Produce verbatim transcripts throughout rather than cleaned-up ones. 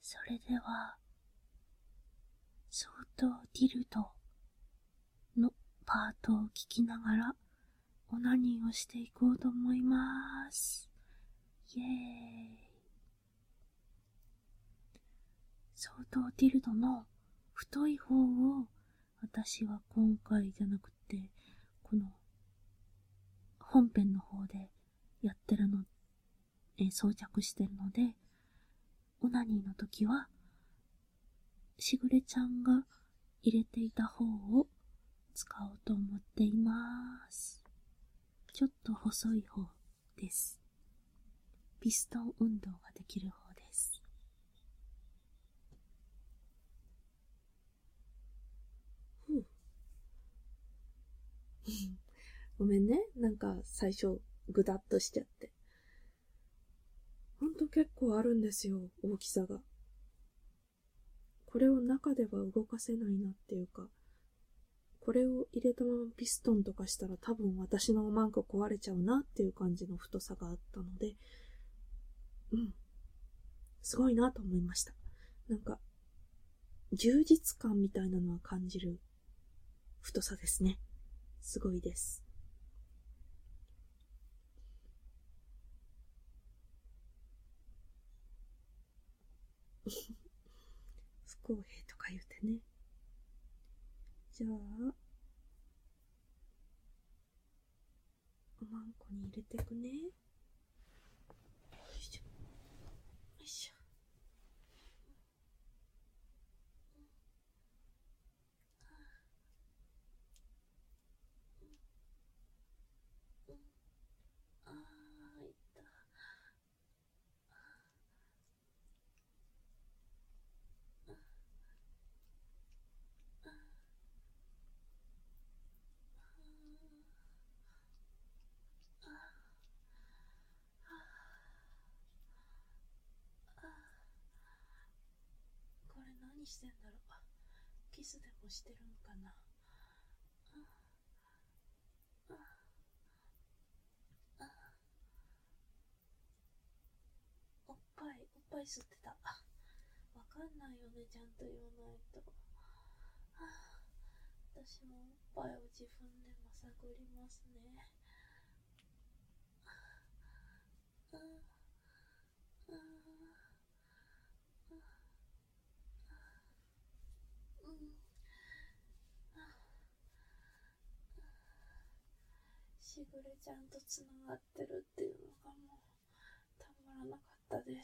それでは、相当ディルドのパートを聞きながらオナニーをしていこうと思います。イエーイ。相当ディルドの太い方を私は今回じゃなくてこの本編の方でやってるの、え装着してるので、オナニーの時はしぐれちゃんが入れていた方を使おうと思っています。ちょっと細い方です。ピストン運動ができる方です。 ふうごめんね、なんか最初ぐだっとしちゃって。ほんと結構あるんですよ、大きさが。これを中では動かせないなっていうか、これを入れたままピストンとかしたら多分私のマンコ壊れちゃうなっていう感じの太さがあったので、うん、すごいなと思いました。なんか充実感みたいなのは感じる太さですね。すごいです。不公平とか言うてね。じゃあおまんこに入れてくね。よいしょよいしょ。 あーいったこれ何してんだろう。キスでもしてるんかな。おっぱいおっぱい吸ってた。わかんないよね、ちゃんと言わないと。私もおっぱいを自分でも探りますね。うんうんしぐれちゃんとつながってるっていうのがもうたまらなかったです。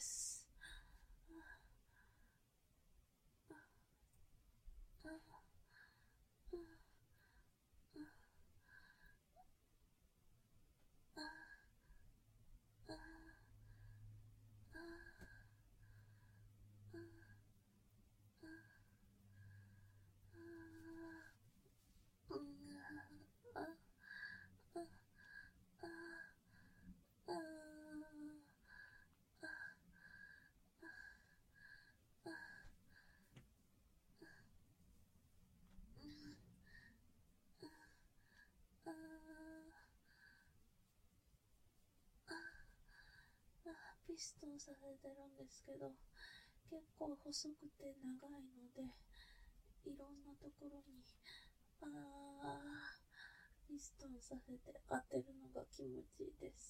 ピストンさせてるんですけど、結構細くて長いのでいろんなところにあーピストンさせて当てるのが気持ちいいです。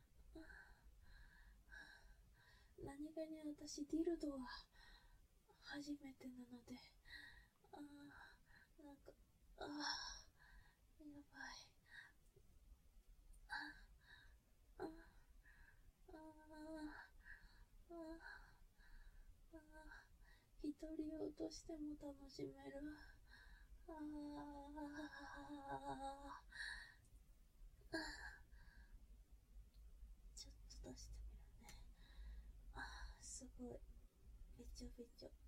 何気に私ディルドは初めてなので、あーなんかあーやばい。あーあーあーあー一人用としても楽しめる。あーちょっと出してみるね。あーすごいべちょべちょ。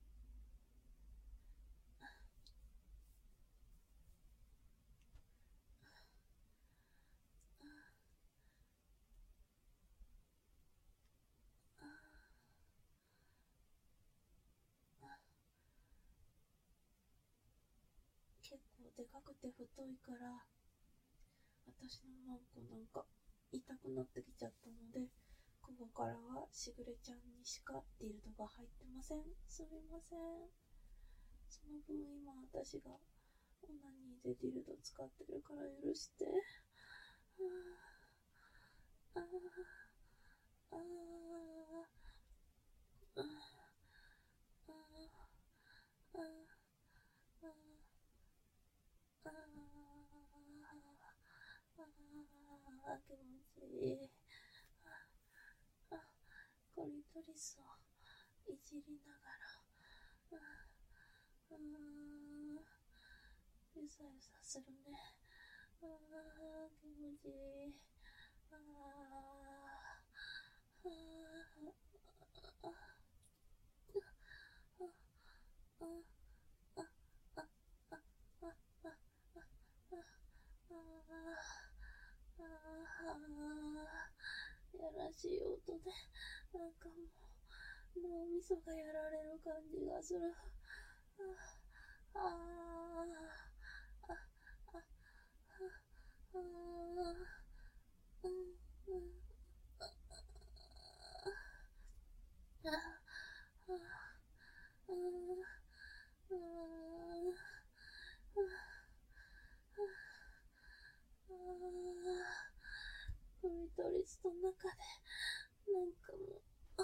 結構でかくて太いから私のマンコなんか痛くなってきちゃったので、ここからはしぐれちゃんにしかディルドが入ってません。すみません。その分今私がオナニーでディルド使ってるから許して。あーあーあーあーあーあーあーあー気持ちいい。あ、コリトリスをいじりながら、あーゆさゆさするね。あー気持ちいい。あーあーあーあーあーやらしい音で、なんかもう、脳みそがやられる感じがする。ああ、ああ、ああ、ああ、うん、うん、ああ、ああ、ああ、クリトリスの中で、なんかもう、ああ、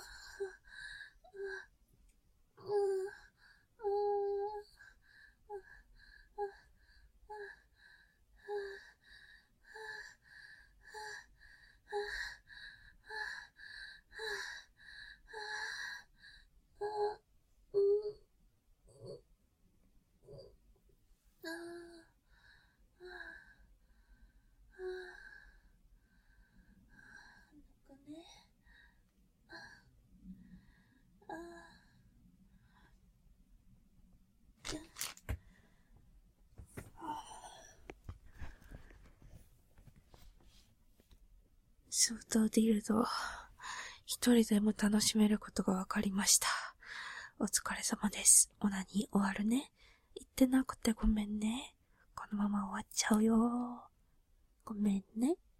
ああ、ああ、ソフトディルド、一人でも楽しめることが分かりました。お疲れ様です。オナニー終わるね。言ってなくてごめんね。このまま終わっちゃうよ。ごめんね。